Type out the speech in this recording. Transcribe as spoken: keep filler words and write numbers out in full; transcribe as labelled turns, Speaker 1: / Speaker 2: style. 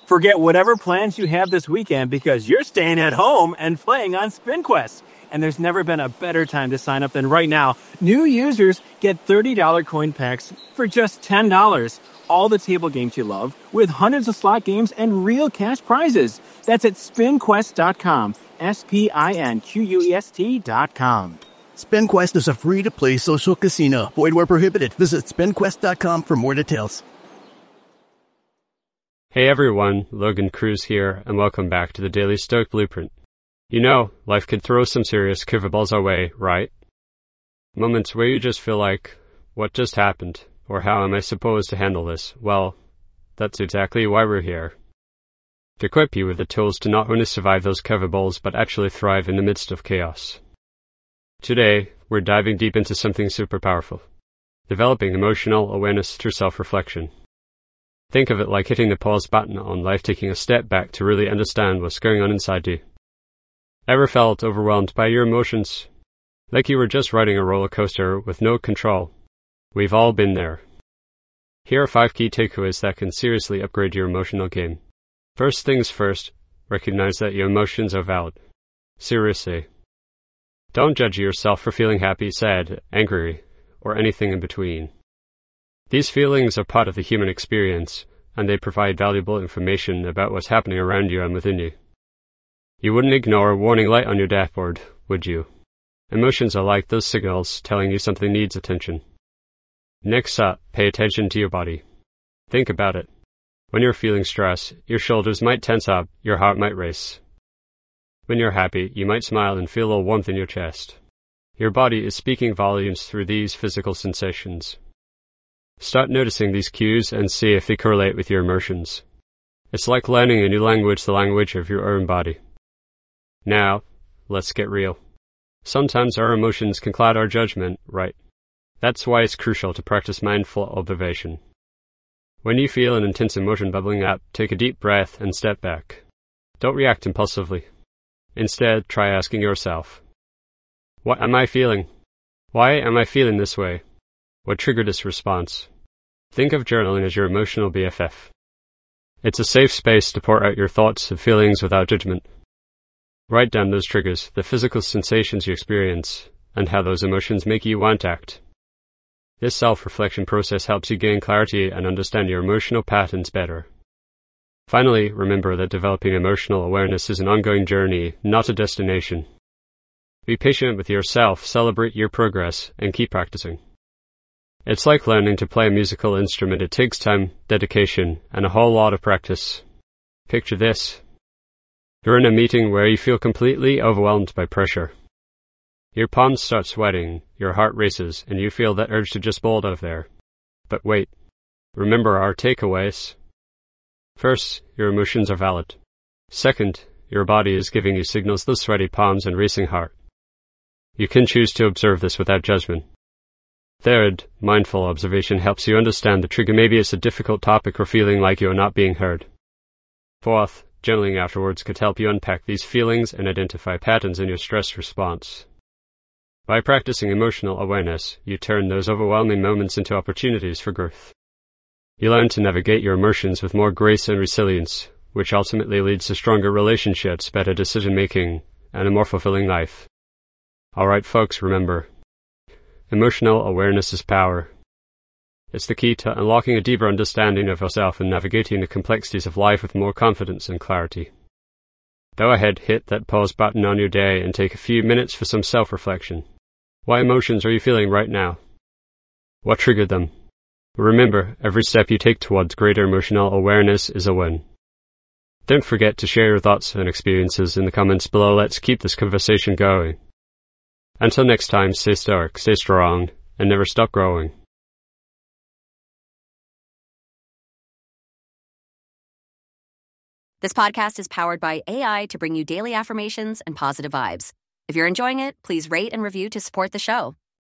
Speaker 1: Forget whatever plans you have this weekend because you're staying at home and playing on SpinQuest. And there's never been a better time to sign up than right now. New users get thirty dollars coin packs for just ten dollars. All the table games you love with hundreds of slot games and real cash prizes. That's at spin quest dot com. S P I N Q U E S T dot com.
Speaker 2: SpinQuest is a free-to-play social casino. Void where prohibited. Visit spin quest dot com for more details.
Speaker 3: Hey everyone, Logan Cruz here, and welcome back to the Daily Stoic Blueprint. You know, life can throw some serious curveballs our way, right? Moments where you just feel like, what just happened? Or how am I supposed to handle this? Well, that's exactly why we're here. To equip you with the tools to not only survive those curveballs, but actually thrive in the midst of chaos. Today, we're diving deep into something super powerful. Developing emotional awareness through self-reflection. Think of it like hitting the pause button on life, taking a step back to really understand what's going on inside you. Ever felt overwhelmed by your emotions? Like you were just riding a roller coaster with no control? We've all been there. Here are five key takeaways that can seriously upgrade your emotional game. First things first, recognize that your emotions are valid. Seriously. Don't judge yourself for feeling happy, sad, angry, or anything in between. These feelings are part of the human experience, and they provide valuable information about what's happening around you and within you. You wouldn't ignore a warning light on your dashboard, would you? Emotions are like those signals telling you something needs attention. Next up, pay attention to your body. Think about it. When you're feeling stress, your shoulders might tense up, your heart might race. When you're happy, you might smile and feel a little warmth in your chest. Your body is speaking volumes through these physical sensations. Start noticing these cues and see if they correlate with your emotions. It's like learning a new language, the language of your own body. Now, let's get real. Sometimes our emotions can cloud our judgment, right? That's why it's crucial to practice mindful observation. When you feel an intense emotion bubbling up, take a deep breath and step back. Don't react impulsively. Instead, try asking yourself, what am I feeling? Why am I feeling this way? What triggered this response? Think of journaling as your emotional B F F. It's a safe space to pour out your thoughts and feelings without judgment. Write down those triggers, the physical sensations you experience, and how those emotions make you want to act. This self-reflection process helps you gain clarity and understand your emotional patterns better. Finally, remember that developing emotional awareness is an ongoing journey, not a destination. Be patient with yourself, celebrate your progress, and keep practicing. It's like learning to play a musical instrument. It takes time, dedication, and a whole lot of practice. Picture this. You're in a meeting where you feel completely overwhelmed by pressure. Your palms start sweating, your heart races, and you feel that urge to just bolt out of there. But wait. Remember our takeaways. First, your emotions are valid. Second, your body is giving you signals, those sweaty palms and racing heart. You can choose to observe this without judgment. Third, mindful observation helps you understand the trigger. Maybe it's a difficult topic or feeling like you are not being heard. Fourth, journaling afterwards could help you unpack these feelings and identify patterns in your stress response. By practicing emotional awareness, you turn those overwhelming moments into opportunities for growth. You learn to navigate your emotions with more grace and resilience, which ultimately leads to stronger relationships, better decision-making, and a more fulfilling life. Alright folks, remember, emotional awareness is power. It's the key to unlocking a deeper understanding of yourself and navigating the complexities of life with more confidence and clarity. Go ahead, hit that pause button on your day and take a few minutes for some self-reflection. What emotions are you feeling right now? What triggered them? Remember, every step you take towards greater emotional awareness is a win. Don't forget to share your thoughts and experiences in the comments below. Let's keep this conversation going. Until next time, stay stoic, stay strong, and never stop growing.
Speaker 4: This podcast is powered by A I to bring you daily affirmations and positive vibes. If you're enjoying it, please rate and review to support the show.